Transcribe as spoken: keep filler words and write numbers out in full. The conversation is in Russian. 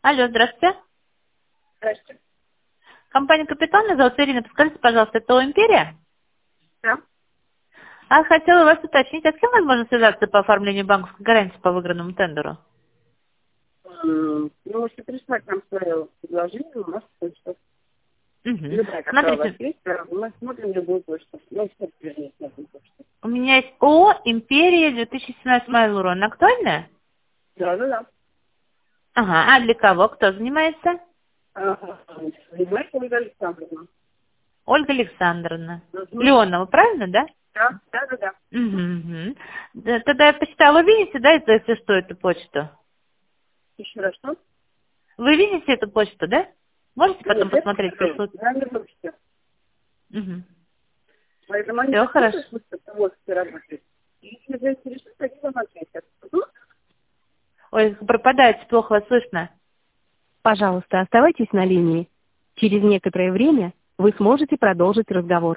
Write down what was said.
Алло, здравствуйте. Здравствуйте. Компания «Капитан», меня зовут Ирина. Подскажите, пожалуйста, это «Империя»? Да. А хотела вас уточнить, а с кем возможно связаться по оформлению банковской гарантии по выигранному тендеру? М, Ну, можете прислать нам свое предложение, у нас почта. Угу. Любая, какая у вас Смотрите, есть, да, мы смотрим любую почту. Ну, что есть на эту почту. у меня есть ООО «Империя» две тысячи семнадцать Mail.ru. Она актуальная? Да, да, да. Ага, а для кого? Кто занимается? Ага. Занимается Ольга Александровна. Ольга Александровна. Угу. Леонова, правильно, да? Да, да, да, да. Угу, угу. Да, тогда я посчитала, вы видите, да, это, если что, эту почту? Еще раз, что? Вы видите эту почту, да? Можете потом Нет, я посмотреть по покажу. ссылке? Я не почте. Угу. Поэтому они Все хорошо. подписывают, что вот все работает. И если заинтересуют, они вам ответят. Угу. Ой, пропадает, плохо вас слышно. Пожалуйста, оставайтесь на линии. Через некоторое время вы сможете продолжить разговор.